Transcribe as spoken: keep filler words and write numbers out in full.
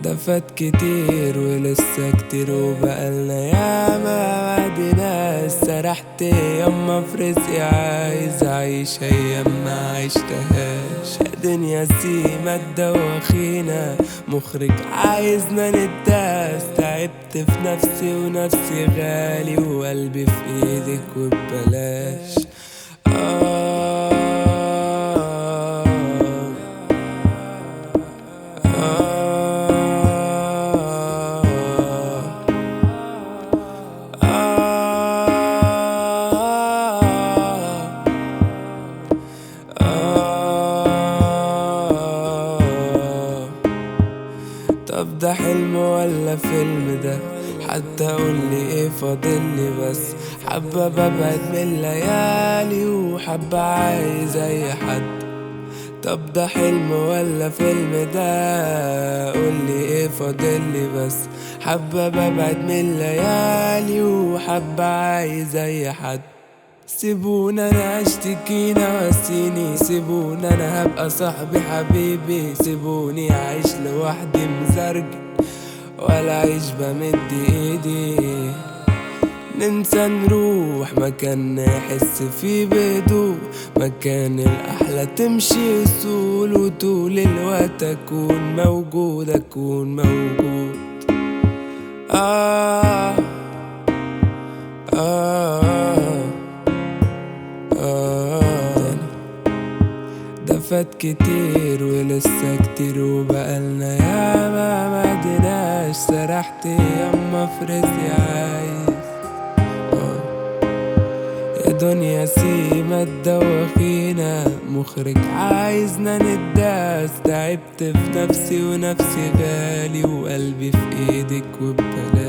ده فات كتير ولسه كتير وبقالنا ياما بعدنا. سرحت يما في رزقي عايز اعيش ايام ما عشتهاش. يا دنيا سيما تدوخينا مخرج عايزنا نداس. تعبت في نفسي ونفسي غالي وقلبي في ايدك وببلاش. آه طب ده حلم ولا فيلم ده؟ حتى قولي ايه فاضلي بس. حبة ببعد من الليالي وحبة عايز اي حد. طب ده حلم ولا فيلم ده؟ قولي ايه فاضلي بس. حبة ببعد من الليالي وحبة عايز اي حد. سيبونا انا اشتكي نواسيني. سيبونا انا هبقى صاحبي حبيبي. سيبوني اعيش لوحدي مزرج ولا عيش بمد ايدي. ننسى نروح مكان نحس فيه بهدوء. مكان الاحلى تمشي اصول وطول الوقت اكون موجود اكون موجود. آه آه آه ده فات كتير ولسه كتير وبقالنا ياما معدناش. سرحت يما في رزقي عايز. يا دنيا سيما تدوخينا مخرج عايزنا نداس. تعبت في نفسي ونفسي غالي وقلبي في ايدك وببلاش.